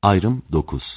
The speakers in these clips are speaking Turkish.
Ayrım 9.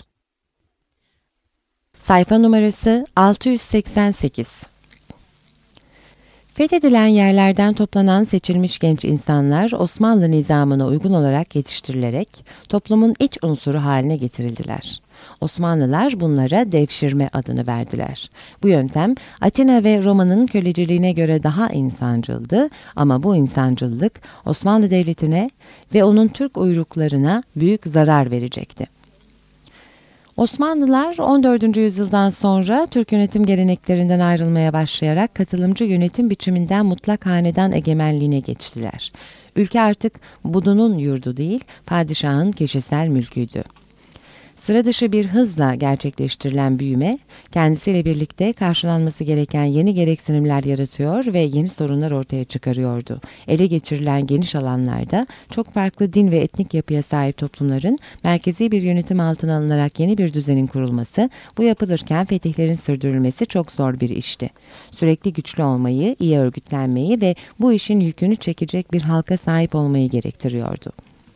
Sayfa numarası 688. Fethedilen yerlerden toplanan seçilmiş genç insanlar Osmanlı nizamına uygun olarak yetiştirilerek toplumun iç unsuru haline getirildiler. Osmanlılar bunlara devşirme adını verdiler. Bu yöntem Atina ve Roma'nın köleciliğine göre daha insancıldı ama bu insancıllık Osmanlı Devleti'ne ve onun Türk uyruklarına büyük zarar verecekti. Osmanlılar 14. yüzyıldan sonra Türk yönetim geleneklerinden ayrılmaya başlayarak katılımcı yönetim biçiminden mutlak hanedan egemenliğine geçtiler. Ülke artık budunun yurdu değil, padişahın kişisel mülküydü. Sıra dışı bir hızla gerçekleştirilen büyüme, kendisiyle birlikte karşılanması gereken yeni gereksinimler yaratıyor ve yeni sorunlar ortaya çıkarıyordu. Ele geçirilen geniş alanlarda çok farklı din ve etnik yapıya sahip toplumların merkezi bir yönetim altına alınarak yeni bir düzenin kurulması, bu yapılırken fetihlerin sürdürülmesi çok zor bir işti. Sürekli güçlü olmayı, iyi örgütlenmeyi ve bu işin yükünü çekecek bir halka sahip olmayı gerektiriyordu.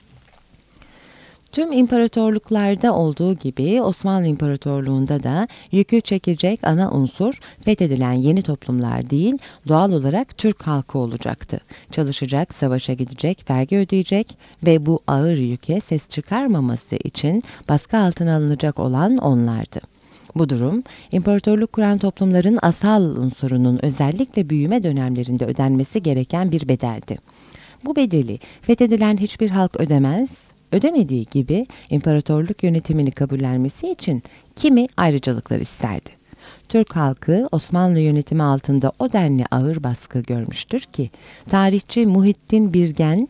Tüm imparatorluklarda olduğu gibi Osmanlı İmparatorluğu'nda da yükü çekecek ana unsur fethedilen yeni toplumlar değil, doğal olarak Türk halkı olacaktı. Çalışacak, savaşa gidecek, vergi ödeyecek ve bu ağır yüke ses çıkarmaması için baskı altına alınacak olan onlardı. Bu durum, imparatorluk kuran toplumların asal unsurunun özellikle büyüme dönemlerinde ödenmesi gereken bir bedeldi. Bu bedeli fethedilen hiçbir halk ödemez, ödemediği gibi imparatorluk yönetimini kabullenmesi için kimi ayrıcalıklar isterdi. Türk halkı Osmanlı yönetimi altında o denli ağır baskı görmüştür ki tarihçi Muhittin Birgen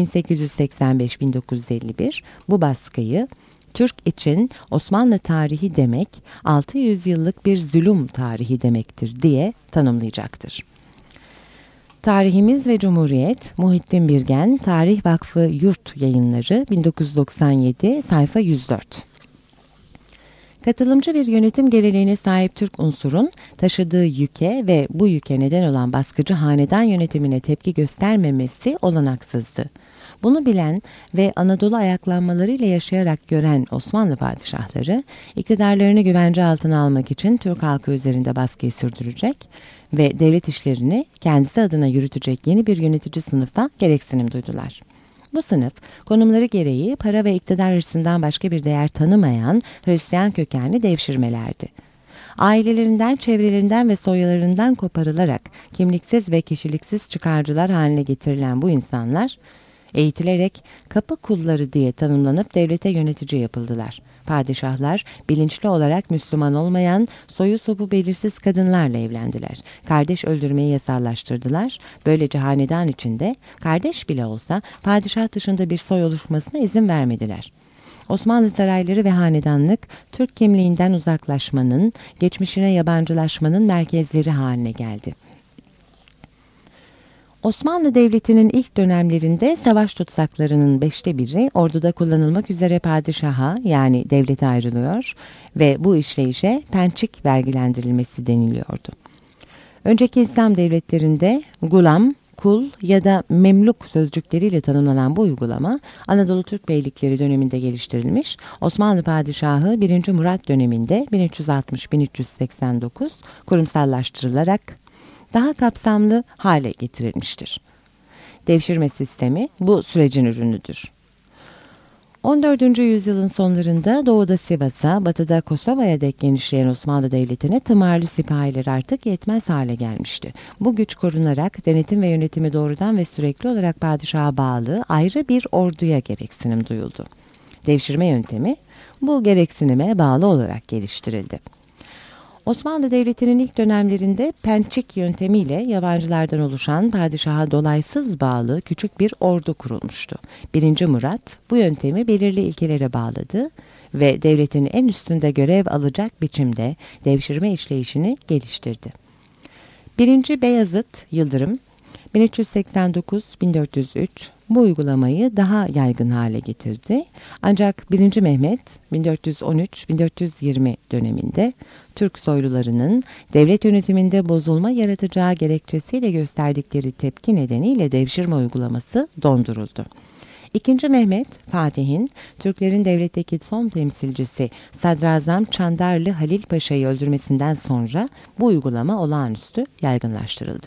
1885-1951 bu baskıyı Türk için Osmanlı tarihi demek 600 yıllık bir zulüm tarihi demektir diye tanımlayacaktır. Tarihimiz ve Cumhuriyet, Muhittin Birgen, Tarih Vakfı Yurt Yayınları, 1997, sayfa 104. Katılımcı bir yönetim geleneğine sahip Türk unsurun taşıdığı yüke ve bu yüke neden olan baskıcı hanedan yönetimine tepki göstermemesi olanaksızdı. Bunu bilen ve Anadolu ayaklanmalarıyla yaşayarak gören Osmanlı padişahları, iktidarlarını güvence altına almak için Türk halkı üzerinde baskıyı sürdürecek ve devlet işlerini kendisi adına yürütecek yeni bir yönetici sınıftan gereksinim duydular. Bu sınıf, konumları gereği para ve iktidar hırsından başka bir değer tanımayan Hristiyan kökenli devşirmelerdi. Ailelerinden, çevrelerinden ve soylarından koparılarak kimliksiz ve kişiliksiz çıkarcılar haline getirilen bu insanlar, eğitilerek kapı kulları diye tanımlanıp devlete yönetici yapıldılar. Padişahlar bilinçli olarak Müslüman olmayan, soyu sopu belirsiz kadınlarla evlendiler. Kardeş öldürmeyi yasallaştırdılar. Böylece hanedan içinde kardeş bile olsa padişah dışında bir soy oluşmasına izin vermediler. Osmanlı sarayları ve hanedanlık Türk kimliğinden uzaklaşmanın, geçmişine yabancılaşmanın merkezleri haline geldi. Osmanlı Devleti'nin ilk dönemlerinde savaş tutsaklarının 1/5 orduda kullanılmak üzere padişaha yani devlete ayrılıyor ve bu işleyişe pençik vergilendirilmesi deniliyordu. Önceki İslam devletlerinde gulam, kul ya da memluk sözcükleriyle tanımlanan bu uygulama Anadolu Türk Beylikleri döneminde geliştirilmiş, Osmanlı Padişahı 1. Murat döneminde 1360-1389 kurumsallaştırılarak daha kapsamlı hale getirilmiştir. Devşirme sistemi bu sürecin ürünüdür. 14. yüzyılın sonlarında doğuda Sivas'a, batıda Kosova'ya dek genişleyen Osmanlı Devleti'ne tımarlı sipahiler artık yetmez hale gelmişti. Bu güç korunarak denetim ve yönetimi doğrudan ve sürekli olarak padişaha bağlı ayrı bir orduya gereksinim duyuldu. Devşirme yöntemi bu gereksinime bağlı olarak geliştirildi. Osmanlı Devleti'nin ilk dönemlerinde pençik yöntemiyle yabancılardan oluşan padişaha dolaysız bağlı küçük bir ordu kurulmuştu. 1. Murat bu yöntemi belirli ilkelere bağladı ve devletin en üstünde görev alacak biçimde devşirme işleyişini geliştirdi. 1. Beyazıt Yıldırım 1389-1403 bu uygulamayı daha yaygın hale getirdi. Ancak 1. Mehmet 1413-1420 döneminde Türk soylularının devlet yönetiminde bozulma yaratacağı gerekçesiyle gösterdikleri tepki nedeniyle devşirme uygulaması donduruldu. II. Mehmet Fatih'in Türklerin devletteki son temsilcisi Sadrazam Çandarlı Halil Paşa'yı öldürmesinden sonra bu uygulama olağanüstü yaygınlaştırıldı.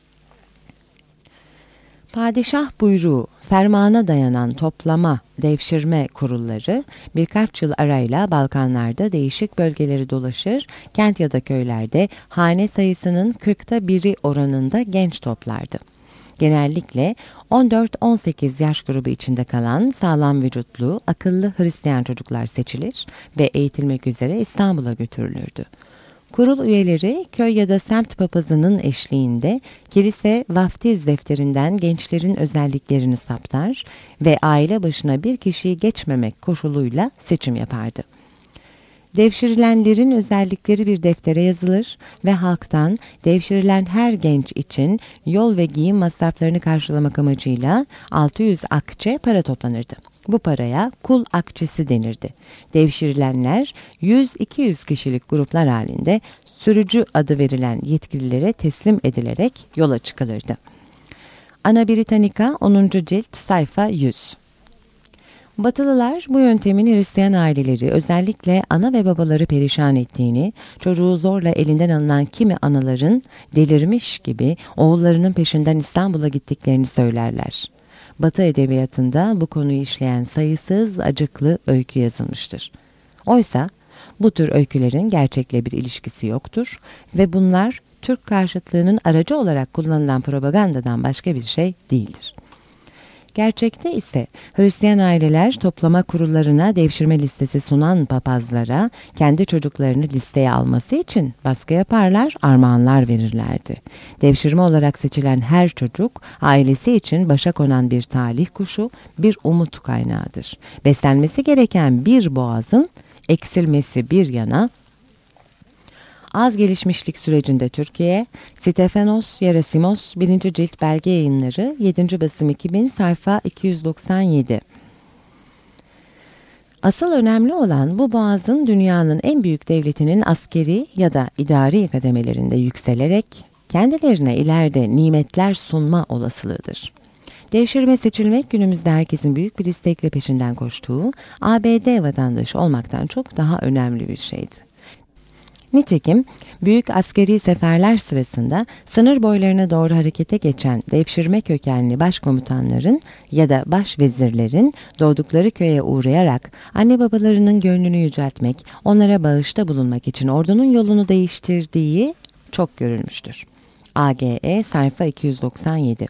Padişah buyruğu, fermana dayanan toplama, devşirme kurulları birkaç yıl arayla Balkanlarda değişik bölgeleri dolaşır, kent ya da köylerde hane sayısının 1/40 oranında genç toplardı. Genellikle 14-18 yaş grubu içinde kalan sağlam vücutlu, akıllı Hristiyan çocuklar seçilir ve eğitilmek üzere İstanbul'a götürülürdü. Kurul üyeleri köy ya da semt papazının eşliğinde kilise vaftiz defterinden gençlerin özelliklerini saptar ve aile başına bir kişiyi geçmemek koşuluyla seçim yapardı. Devşirilenlerin özellikleri bir deftere yazılır ve halktan devşirilen her genç için yol ve giyim masraflarını karşılamak amacıyla 600 akçe para toplanırdı. Bu paraya kul akçesi denirdi. Devşirilenler 100-200 kişilik gruplar halinde sürücü adı verilen yetkililere teslim edilerek yola çıkılırdı. Ana Britannica 10. cilt sayfa 100. Batılılar bu yöntemin Hristiyan aileleri özellikle ana ve babaları perişan ettiğini, çocuğu zorla elinden alınan kimi anaların delirmiş gibi oğullarının peşinden İstanbul'a gittiklerini söylerler. Batı edebiyatında bu konuyu işleyen sayısız acıklı öykü yazılmıştır. Oysa bu tür öykülerin gerçekle bir ilişkisi yoktur ve bunlar Türk karşıtlığının aracı olarak kullanılan propagandadan başka bir şey değildir. Gerçekte ise Hristiyan aileler toplama kurullarına devşirme listesi sunan papazlara kendi çocuklarını listeye alması için baskı yaparlar, armağanlar verirlerdi. Devşirme olarak seçilen her çocuk ailesi için başa konan bir talih kuşu, bir umut kaynağıdır. Beslenmesi gereken bir boğazın eksilmesi bir yana, az gelişmişlik sürecinde Türkiye, Stefanos Yerasimos 1. cilt belge yayınları 7. basım 2000 sayfa 297. Asıl önemli olan bu boğazın dünyanın en büyük devletinin askeri ya da idari kademelerinde yükselerek kendilerine ileride nimetler sunma olasılığıdır. Devşirme seçilmek günümüzde herkesin büyük bir istekle peşinden koştuğu ABD vatandaşı olmaktan çok daha önemli bir şeydi. Nitekim büyük askeri seferler sırasında sınır boylarına doğru harekete geçen devşirme kökenli başkomutanların ya da başvezirlerin doğdukları köye uğrayarak anne babalarının gönlünü yüceltmek, onlara bağışta bulunmak için ordunun yolunu değiştirdiği çok görülmüştür. AGE sayfa 297.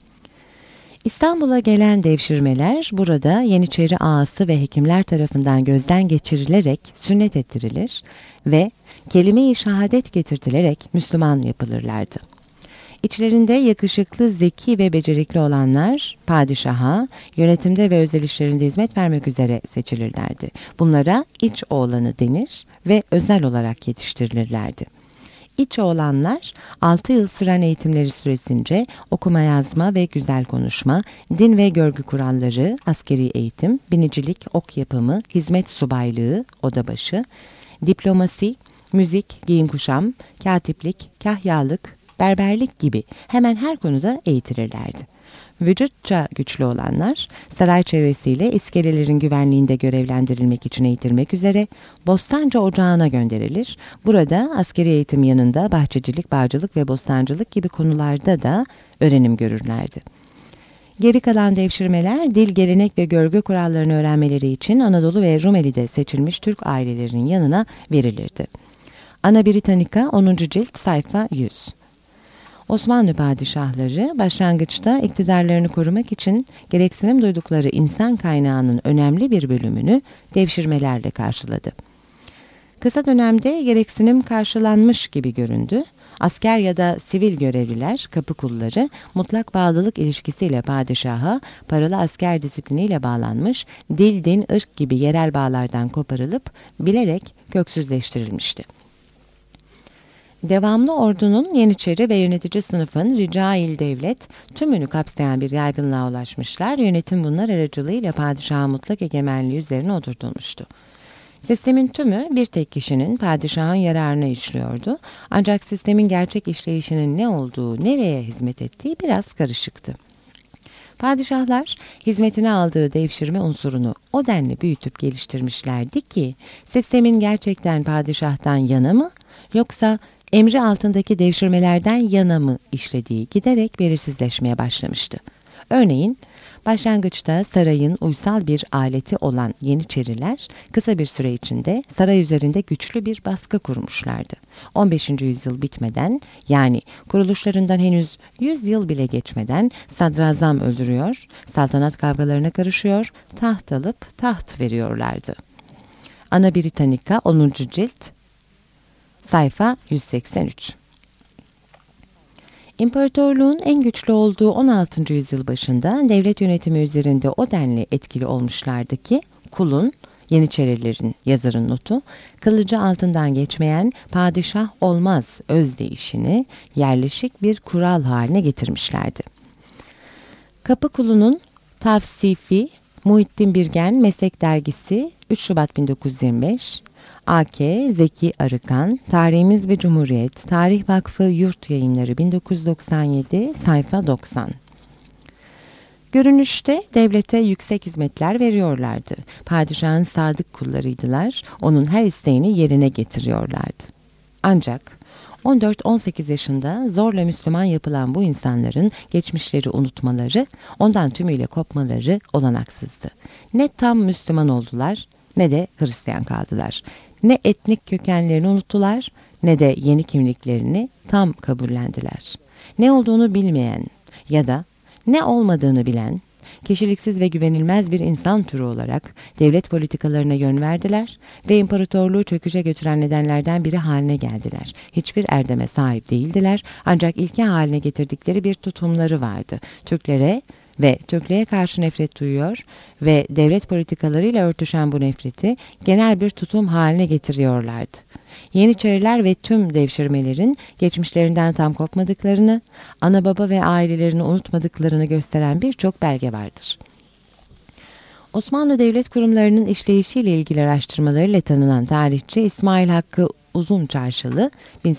İstanbul'a gelen devşirmeler burada Yeniçeri ağası ve hekimler tarafından gözden geçirilerek sünnet ettirilir ve kelime-i şehadet getirtilerek Müslüman yapılırlardı. İçlerinde yakışıklı, zeki ve becerikli olanlar padişaha, yönetimde ve özel işlerinde hizmet vermek üzere seçilirlerdi. Bunlara iç oğlanı denir ve özel olarak yetiştirilirlerdi. İç oğlanlar 6 yıl süren eğitimleri süresince okuma yazma ve güzel konuşma, din ve görgü kuralları, askeri eğitim, binicilik, ok yapımı, hizmet subaylığı, odabaşı, diplomasi, müzik, giyim kuşam, katiplik, kahyalık, berberlik gibi hemen her konuda eğitilirlerdi. Vücutça güçlü olanlar saray çevresiyle iskelelerin güvenliğinde görevlendirilmek için eğitilmek üzere Bostancı Ocağı'na gönderilir. Burada askeri eğitim yanında bahçecilik, bağcılık ve bostancılık gibi konularda da öğrenim görürlerdi. Geri kalan devşirmeler dil, gelenek ve görgü kurallarını öğrenmeleri için Anadolu ve Rumeli'de seçilmiş Türk ailelerinin yanına verilirdi. Ana Britannica 10. cilt sayfa 100. Osmanlı padişahları başlangıçta iktidarlarını korumak için gereksinim duydukları insan kaynağının önemli bir bölümünü devşirmelerle karşıladı. Kısa dönemde gereksinim karşılanmış gibi göründü. Asker ya da sivil görevliler, kapı kulları mutlak bağlılık ilişkisiyle padişaha, paralı asker disipliniyle bağlanmış, dil, din, ırk gibi yerel bağlardan koparılıp bilerek köksüzleştirilmişti. Devamlı ordunun Yeniçeri ve yönetici sınıfın ricail devlet tümünü kapsayan bir yaygınlığa ulaşmışlar. Yönetim bunlar aracılığıyla padişahın mutlak egemenliği üzerine oturtulmuştu. Sistemin tümü bir tek kişinin padişahın yararına işliyordu. Ancak sistemin gerçek işleyişinin ne olduğu, nereye hizmet ettiği biraz karışıktı. Padişahlar hizmetine aldığı devşirme unsurunu o denli büyütüp geliştirmişlerdi ki sistemin gerçekten padişahtan yana mı yoksa emri altındaki devşirmelerden yana mı işlediği giderek belirsizleşmeye başlamıştı. Örneğin başlangıçta sarayın uysal bir aleti olan Yeniçeriler kısa bir süre içinde saray üzerinde güçlü bir baskı kurmuşlardı. 15. yüzyıl bitmeden yani kuruluşlarından henüz 100 yıl bile geçmeden sadrazam öldürüyor, saltanat kavgalarına karışıyor, taht alıp taht veriyorlardı. Ana Britannica 10. cilt sayfa 183. İmparatorluğun en güçlü olduğu 16. yüzyıl başında devlet yönetimi üzerinde o denli etkili olmuşlardı ki kulun, Yeniçerilerin yazarın notu, kılıcı altından geçmeyen padişah olmaz özdeyişini yerleşik bir kural haline getirmişlerdi. Kapı kulunun tavsifi Muhittin Birgen Meslek Dergisi 3 Şubat 1925, A.K. Zeki Arıkan, Tarihimiz ve Cumhuriyet, Tarih Vakfı Yurt Yayınları 1997, sayfa 90. Görünüşte devlete yüksek hizmetler veriyorlardı. Padişahın sadık kullarıydılar, onun her isteğini yerine getiriyorlardı. Ancak 14-18 yaşında zorla Müslüman yapılan bu insanların geçmişleri unutmaları, ondan tümüyle kopmaları olanaksızdı. Ne tam Müslüman oldular, ne de Hristiyan kaldılar. Ne etnik kökenlerini unuttular, ne de yeni kimliklerini tam kabullendiler. Ne olduğunu bilmeyen ya da ne olmadığını bilen, kişiliksiz ve güvenilmez bir insan türü olarak devlet politikalarına yön verdiler ve imparatorluğu çöküşe götüren nedenlerden biri haline geldiler. Hiçbir erdeme sahip değildiler ancak ilke haline getirdikleri bir tutumları vardı. Türklere ve Türklüğe karşı nefret duyuyor ve devlet politikalarıyla örtüşen bu nefreti genel bir tutum haline getiriyorlardı. Yeniçeriler ve tüm devşirmelerin geçmişlerinden tam kopmadıklarını, ana baba ve ailelerini unutmadıklarını gösteren birçok belge vardır. Osmanlı devlet kurumlarının işleyişiyle ilgili araştırmalarıyla tanınan tarihçi İsmail Hakkı Uzunçarşılı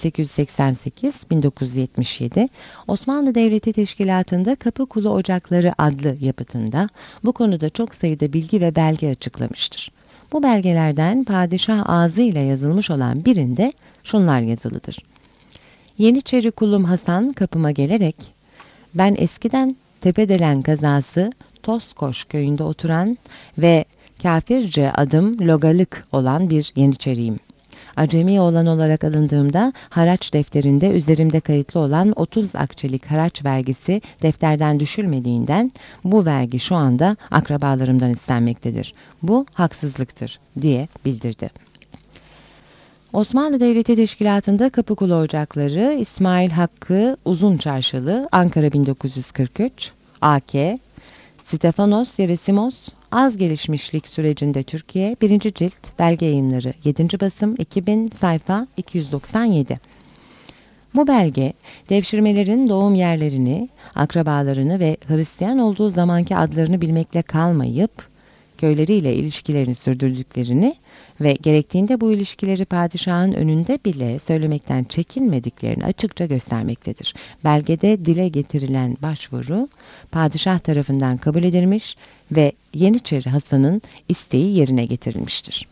1888-1977 Osmanlı Devleti Teşkilatı'nda Kapı Kulu Ocakları adlı yapıtında bu konuda çok sayıda bilgi ve belge açıklamıştır. Bu belgelerden padişah ağzıyla yazılmış olan birinde şunlar yazılıdır. Yeniçeri kulum Hasan kapıma gelerek, ben eskiden Tepedelen kazası Tozkoş köyünde oturan ve kafirce adım Logalık olan bir Yeniçeriyim. Acemi oğlan olarak alındığımda haraç defterinde üzerimde kayıtlı olan 30 akçelik haraç vergisi defterden düşülmediğinden bu vergi şu anda akrabalarımdan istenmektedir. Bu haksızlıktır diye bildirdi. Osmanlı Devleti Teşkilatı'nda Kapıkulu Ocakları İsmail Hakkı Uzunçarşılı Ankara 1943 A.K. Stefanos Yerasimos Az Gelişmişlik Sürecinde Türkiye 1. Cilt Belge Yayınları 7. Basım 2000 sayfa 297. Bu belge devşirmelerin doğum yerlerini, akrabalarını ve Hristiyan olduğu zamanki adlarını bilmekle kalmayıp köyleriyle ilişkilerini sürdürdüklerini ve gerektiğinde bu ilişkileri padişahın önünde bile söylemekten çekinmediklerini açıkça göstermektedir. Belgede dile getirilen başvuru padişah tarafından kabul edilmiş ve Yeniçeri Hasan'ın isteği yerine getirilmiştir.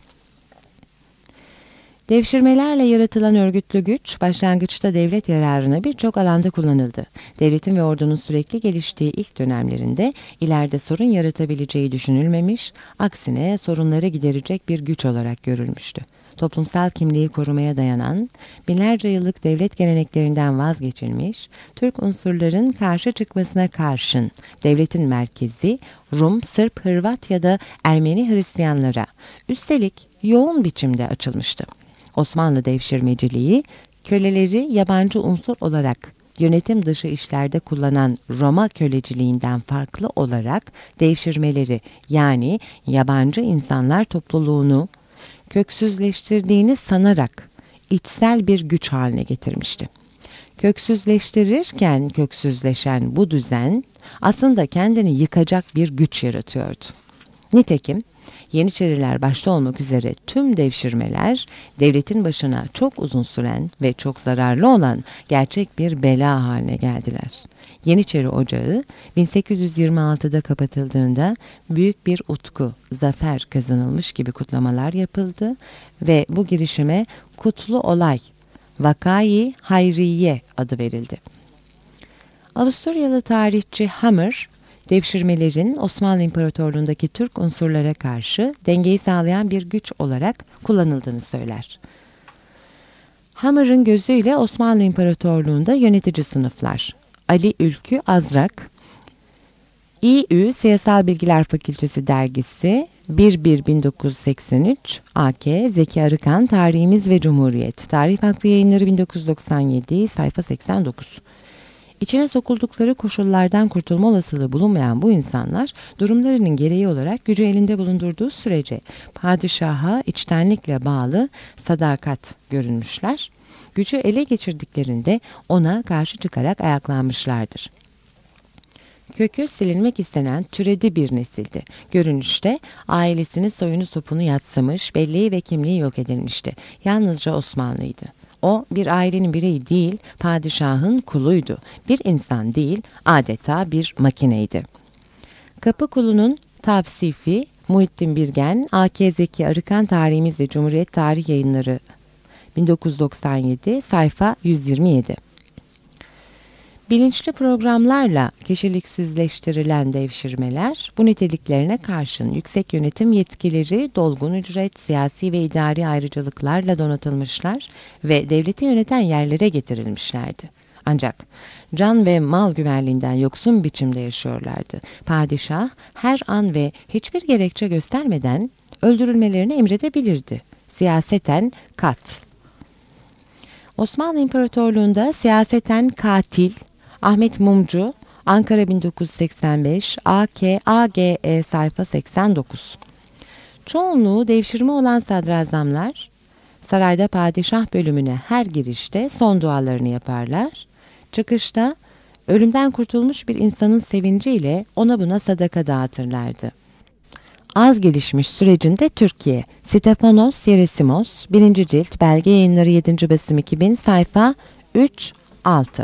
Devşirmelerle yaratılan örgütlü güç, başlangıçta devlet yararına birçok alanda kullanıldı. Devletin ve ordunun sürekli geliştiği ilk dönemlerinde ileride sorun yaratabileceği düşünülmemiş, aksine sorunları giderecek bir güç olarak görülmüştü. Toplumsal kimliği korumaya dayanan, binlerce yıllık devlet geleneklerinden vazgeçilmiş, Türk unsurların karşı çıkmasına karşın devletin merkezi Rum, Sırp, Hırvat ya da Ermeni Hristiyanlara, üstelik yoğun biçimde açılmıştı. Osmanlı devşirmeciliği, köleleri yabancı unsur olarak yönetim dışı işlerde kullanan Roma köleciliğinden farklı olarak devşirmeleri yani yabancı insanlar topluluğunu köksüzleştirdiğini sanarak içsel bir güç haline getirmişti. Köksüzleştirirken köksüzleşen bu düzen aslında kendini yıkacak bir güç yaratıyordu. Nitekim Yeniçeriler başta olmak üzere tüm devşirmeler, devletin başına çok uzun süren ve çok zararlı olan gerçek bir bela haline geldiler. Yeniçeri Ocağı 1826'da kapatıldığında büyük bir utku, zafer kazanılmış gibi kutlamalar yapıldı ve bu girişime Kutlu Olay, Vakai Hayriye adı verildi. Avusturyalı tarihçi Hammer, devşirmelerin Osmanlı İmparatorluğu'ndaki Türk unsurlara karşı dengeyi sağlayan bir güç olarak kullanıldığını söyler. Hammer'ın gözüyle Osmanlı İmparatorluğu'nda yönetici sınıflar: Ali Ülkü Azrak, İÜ Siyasal Bilgiler Fakültesi dergisi 1-1-1983, AK Zeki Arıkan Tarihimiz ve Cumhuriyet, Tarih Vakfı Yayınları 1997, sayfa 89. İçine sokuldukları koşullardan kurtulma olasılığı bulunmayan bu insanlar, durumlarının gereği olarak gücü elinde bulundurduğu sürece padişaha içtenlikle bağlı, sadakat görünmüşler. Gücü ele geçirdiklerinde ona karşı çıkarak ayaklanmışlardır. Kökü silinmek istenen türedi bir nesildi. Görünüşte ailesinin soyunu sopunu yadsımış, belleği ve kimliği yok edilmişti. Yalnızca Osmanlıydı. O bir ailenin bireyi değil, padişahın kuluydu. Bir insan değil, adeta bir makineydi. Kapı kulunun tavsifi Muhittin Birgen, AK Zeki Arıkan Tarihimiz ve Cumhuriyet Tarih Yayınları 1997, sayfa 127. Bilinçli programlarla kişiliksizleştirilen devşirmeler, bu niteliklerine karşın yüksek yönetim yetkileri, dolgun ücret, siyasi ve idari ayrıcalıklarla donatılmışlar ve devleti yöneten yerlere getirilmişlerdi. Ancak can ve mal güvenliğinden yoksun biçimde yaşıyorlardı. Padişah her an ve hiçbir gerekçe göstermeden öldürülmelerini emredebilirdi. Siyaseten kat. Osmanlı İmparatorluğu'nda siyaseten katil Ahmet Mumcu, Ankara 1985, AGE sayfa 89. Çoğunluğu devşirme olan sadrazamlar, sarayda padişah bölümüne her girişte son dualarını yaparlar. Çıkışta ölümden kurtulmuş bir insanın sevinciyle ona buna sadaka dağıtırlardı. Az gelişmiş sürecinde Türkiye, Stefanos Yerasimos, 1. cilt, belge yayınları 7. basım 2000, sayfa 3-6.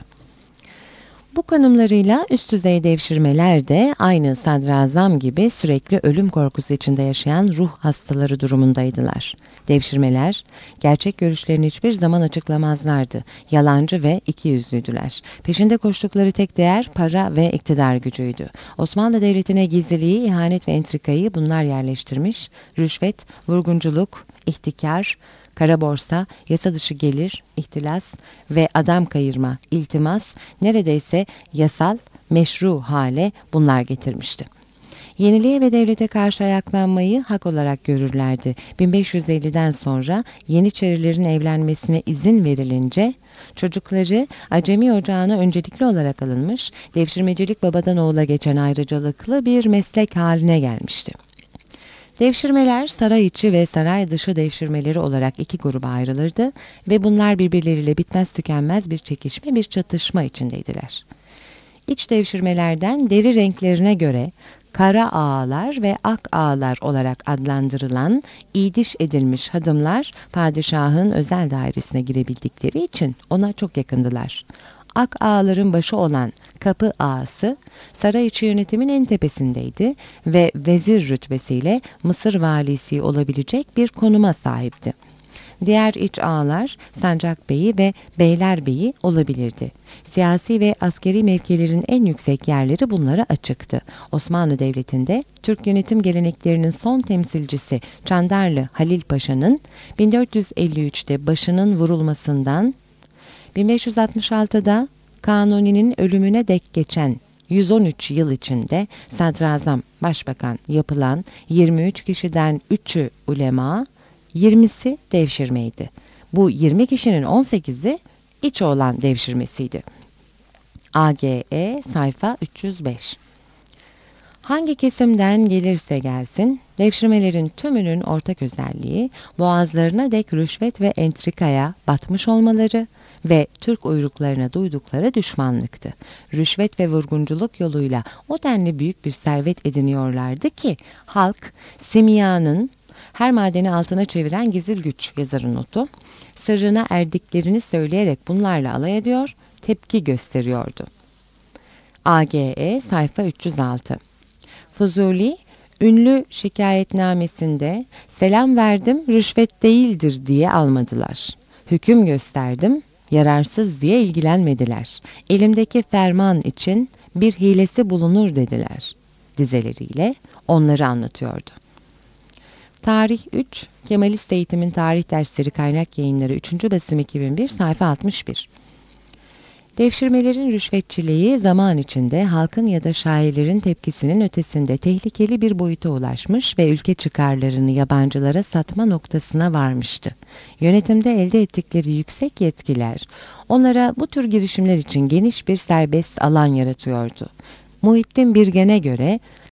Bu konumlarıyla üst düzey devşirmeler de aynı sadrazam gibi sürekli ölüm korkusu içinde yaşayan ruh hastaları durumundaydılar. Devşirmeler gerçek görüşlerini hiçbir zaman açıklamazlardı. Yalancı ve ikiyüzlüydüler. Peşinde koştukları tek değer para ve iktidar gücüydü. Osmanlı Devleti'ne gizliliği, ihanet ve entrikayı bunlar yerleştirmiş. Rüşvet, vurgunculuk, ihtikar, kara borsa, yasa dışı gelir, ihtilas ve adam kayırma, iltimas neredeyse yasal, meşru hale bunlar getirmişti. Yeniliğe ve devlete karşı ayaklanmayı hak olarak görürlerdi. 1550'den sonra Yeniçerilerin evlenmesine izin verilince çocukları Acemi Ocağı'na öncelikli olarak alınmış, devşirmecilik babadan oğula geçen ayrıcalıklı bir meslek haline gelmişti. Devşirmeler saray içi ve saray dışı devşirmeleri olarak iki gruba ayrılırdı ve bunlar birbirleriyle bitmez tükenmez bir çekişme, bir çatışma içindeydiler. İç devşirmelerden deri renklerine göre kara ağalar ve ak ağalar olarak adlandırılan iydiş edilmiş hadımlar padişahın özel dairesine girebildikleri için ona çok yakındılar. Ak ağaların başı olan kapı ağası saray içi yönetimin en tepesindeydi ve vezir rütbesiyle Mısır valisi olabilecek bir konuma sahipti. Diğer iç ağalar sancak beyi ve beyler beyi olabilirdi. Siyasi ve askeri mevkilerin en yüksek yerleri bunlara açıktı. Osmanlı Devleti'nde Türk yönetim geleneklerinin son temsilcisi Çandarlı Halil Paşa'nın 1453'te başının vurulmasından 1566'da Kanuni'nin ölümüne dek geçen 113 yıl içinde sadrazam, başbakan yapılan 23 kişiden 3'ü ulema, 20'si devşirmeydi. Bu 20 kişinin 18'i iç olan devşirmesiydi. AGE sayfa 305. Hangi kesimden gelirse gelsin, devşirmelerin tümünün ortak özelliği boğazlarına dek rüşvet ve entrikaya batmış olmaları ve Türk uyruklarına duydukları düşmanlıktı. Rüşvet ve vurgunculuk yoluyla o denli büyük bir servet ediniyorlardı ki halk simyanın her madeni altına çeviren gizil güç yazarın notu, sırrına erdiklerini söyleyerek bunlarla alay ediyor, tepki gösteriyordu. AGE sayfa 306. Fuzuli, ünlü şikayetnamesinde selam verdim rüşvet değildir diye almadılar. Hüküm gösterdim, yararsız diye ilgilenmediler. Elimdeki ferman için bir hilesi bulunur dediler. Dizeleriyle onları anlatıyordu. Tarih 3, Kemalist Eğitimin Tarih Dersleri Kaynak Yayınları 3. Basım 2001 sayfa 61. Devşirmelerin rüşvetçiliği zaman içinde halkın ya da şairlerin tepkisinin ötesinde tehlikeli bir boyuta ulaşmış ve ülke çıkarlarını yabancılara satma noktasına varmıştı. Yönetimde elde ettikleri yüksek yetkiler onlara bu tür girişimler için geniş bir serbest alan yaratıyordu. Muhittin Birgen'e göre